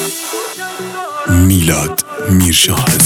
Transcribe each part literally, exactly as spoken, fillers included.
میلاد میرشاهد.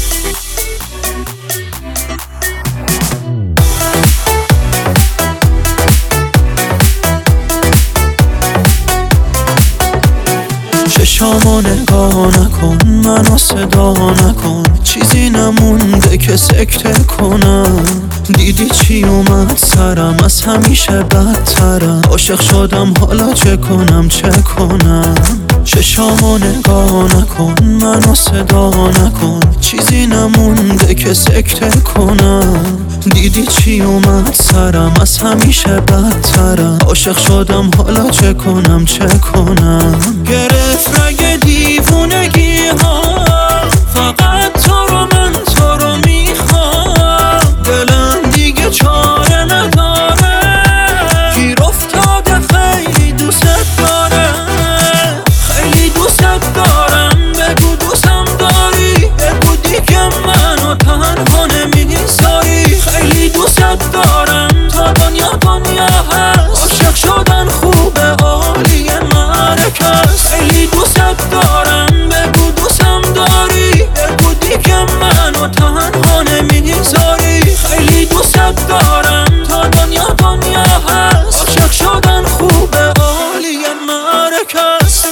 چشامو نگاه نکن، منو صدا نکن، چیزی نمونده که سکته کنم. دیدی چی اومد سرم، از همیشه بدترم. عاشق شدم حالا چه کنم چه کنم. چشامو نگاه نکن، منو صدا نکن، چیزی نمونده که سکته کنم. دیدی چی اومد سرم، از همیشه بدترم. عاشق شدم حالا چه کنم چه کنم. گرفت رگ دیوونگی ها، فقط تو رو من تو رو میخوام. دلم دیگه چاره نداره، گیر افتاده خیلی دوست دارم. خیلی دوست دارم، بگو دوستم داری، بگو دیگه منو تنها نمیذاری. خیلی دوست دارم، تا دنیا دنیا هست. عاشق شدن خوبه عالیه مرکز. خیلی دوست دارم، بگو دوستم داری، بگو دیگه منو تنها نمیذاری. خیلی دوست دارم، تا دنیا دنیا هست. عاشق شدن خوبه عالیه مرکز.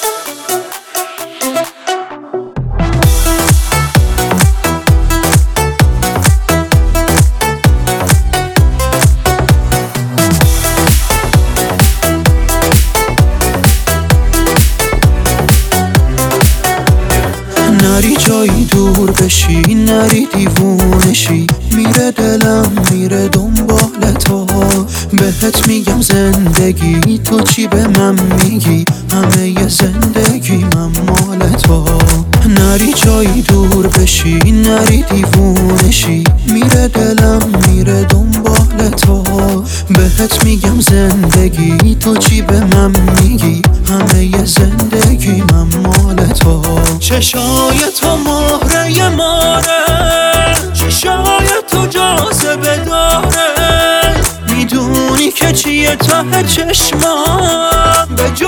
نری جایی دور بشی، نری دیوونشی. میره دلم میره دنبال تو، بهت میگم زندگی تو چی به من میگی. همه ی زندگی من مال تو. نری جایی دور بشی، نری دیوونشی. میره دلم میره دنبال تو، بهت میگم زندگی تو چی به من میگی. همه ی زندگی من مال تو. چشای تو مهره ماره، چشای تو جاذبه داره. میدونی که چیه ته چشمام، به